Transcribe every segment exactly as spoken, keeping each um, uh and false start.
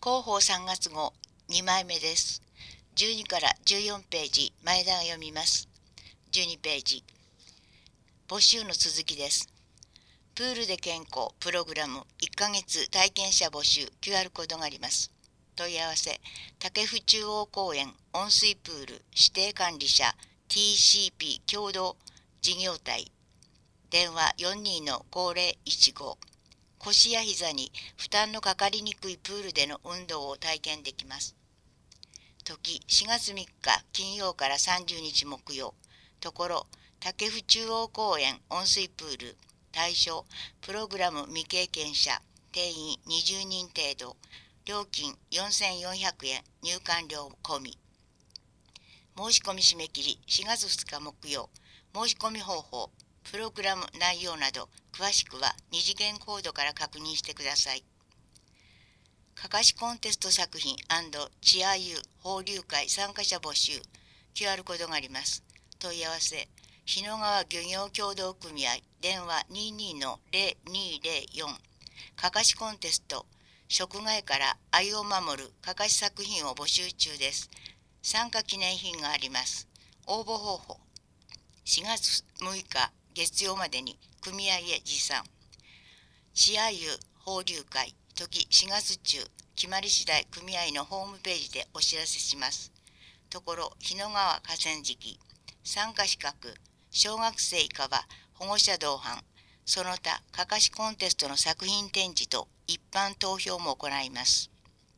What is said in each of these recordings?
広報さんがつ号にまいめです。じゅうにからじゅうよんページ、前段読みます。じゅうにページ。募集の続きです。プールで健康プログラムいっかげつ体験者募集 キューアール コードがあります。問い合わせ、武府中央公園温水プール指定管理者 ティーシーピー 共同事業体。電話 よんじゅうにのごぜろいちご。腰や膝に負担のかかりにくいプールでの運動を体験できます。時しがつみっか金曜からさんじゅうにち木曜。ところ武府中央公園温水プール。対象プログラム未経験者。定員にじゅうにん程度。料金よんせんよんひゃくえん。入館料込み。申し込み締め切りしがつふつか木曜。申し込み方法、プログラム内容など詳しくは二次元コードから確認してください。かかしコンテスト作品&チアユー放流会参加者募集 キューアール コードがあります。問い合わせ、日野川漁業協同組合電話 にじゅうにのぜろにぜろよん。かかしコンテスト食害から愛を守るかかし作品を募集中です。参加記念品があります。応募方法、しがつむいか月曜までに組合へ持参。チアユー放流会時しがつ中、決まり次第組合のホームページでお知らせします。ところ日野川河川敷、参加資格、小学生以下は保護者同伴、その他かかしコンテストの作品展示と一般投票も行います。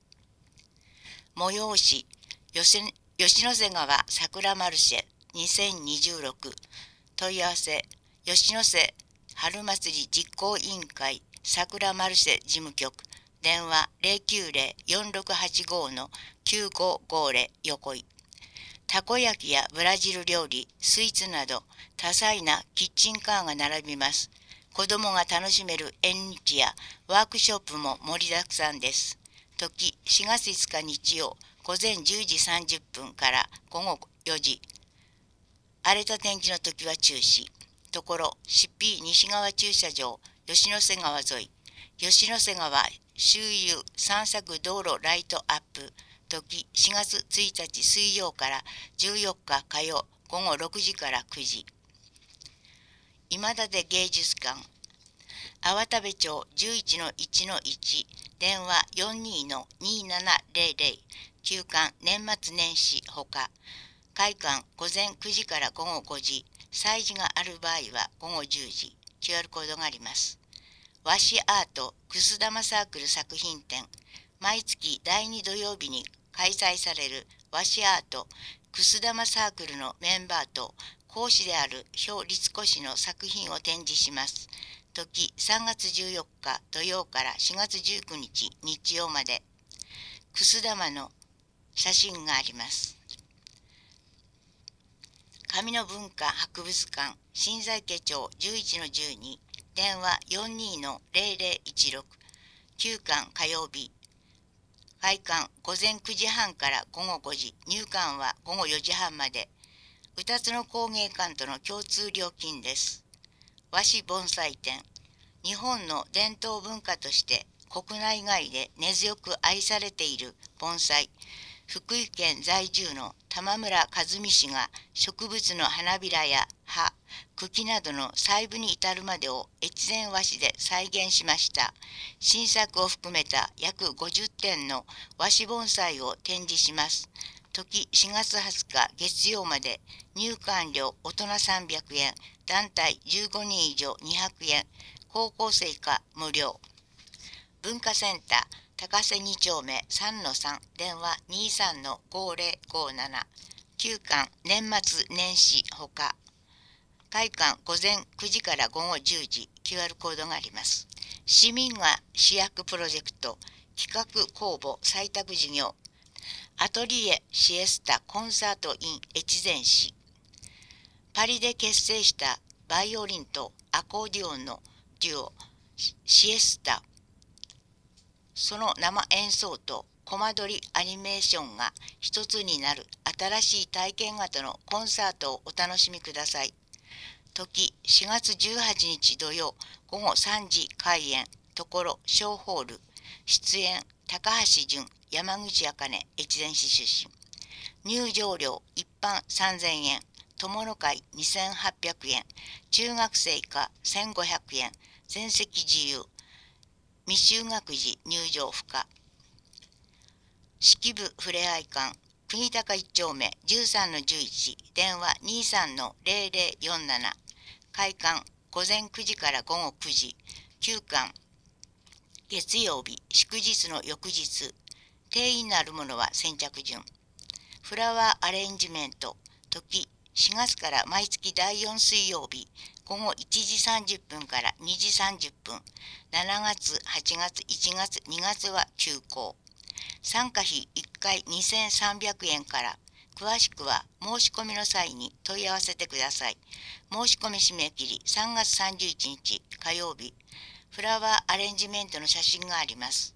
催し、吉野瀬川桜マルシェにせんにじゅうろく。問い合わせ、吉野瀬春祭り実行委員会桜マルシェ事務局電話 ゼロきゅうゼロ よんろくはちご のきゅうごごゼロ横井。たこ焼きやブラジル料理、スイーツなど多彩なキッチンカーが並びます。子どもが楽しめる縁日やワークショップも盛りだくさんです。時しがついつか日曜午前じゅうじさんじゅっぷんからごごよじ。荒れた天気の時は中止。ところシッピー西側駐車場吉野瀬川沿い、吉野瀬川周遊散策道路ライトアップ。時しがつついたち水曜からじゅうよっか火曜ごごろくじからくじ。今立芸術館粟田部町 じゅういちのいちのいち 電話 よんじゅうにのにーななぜろぜろ。休館年末年始ほか。開館午前くじからごごごじ。催事がある場合はごごじゅうじ。キューアール コードがあります。和紙アートくす玉サークル作品展。毎月だいに土曜日に開催される和紙アートくす玉サークルのメンバーと講師である表律子氏の作品を展示します。時さんがつじゅうよっか土曜からしがつじゅうくにち日曜まで。くす玉の写真があります。上野文化博物館新在家町 じゅういちのじゅうに。電話 よんじゅうにのぜろぜろいちろく。休館火曜日。開館午前くじはんからごごごじ。入館はごごよじはんまで。ふたつの工芸館との共通料金です。和紙盆栽展。日本の伝統文化として国内外で根強く愛されている盆栽。福井県在住の玉村和美氏が植物の花びらや葉、茎などの細部に至るまでを越前和紙で再現しました。新作を含めた約ごじゅってんの和紙盆栽を展示します。時しがつはつか月曜まで。入館料大人さんびゃくえん、団体じゅうごにん以上にひゃくえん、高校生以下無料。文化センター高瀬に丁目 さんのさん 電話 にじゅうさんのごぜろごなな。休館年末年始ほか。開館午前くじからごごじゅうじ。キューアール コードがあります。市民が主役プロジェクト企画公募採択事業アトリエシエスタコンサート in 越前市。パリで結成したバイオリンとアコーディオンのデュオシエスタ、その生演奏とコマ撮りアニメーションが一つになる新しい体験型のコンサートをお楽しみください。時しがつじゅうはちにち土曜ごごさんじ開演。ところ小ホール。 出演高橋純、山口茜、越前市出身。入場料一般さんぜんえん、友の会にせんはっぴゃくえん、中学生以下せんごひゃくえん、全席自由。未就学児入場不可。式部ふれあい館、国高一丁目 じゅうさんのじゅういち、電話 にじゅうさんのゼロゼロよんなな。開館午前くじから午後くじ。休館月曜日、祝日の翌日。定員のあるものは先着順。フラワーアレンジメント、時しがつから毎月だいよん水曜日、午後いちじさんじゅっぷんからにじさんじゅっぷん。しちがつ、はちがつ、いちがつ、にがつは休校。参加費いっかいにせんさんびゃくえんから。詳しくは申し込みの際に問い合わせてください。申し込み締め切りさんがつさんじゅういちにち火曜日。フラワーアレンジメントの写真があります。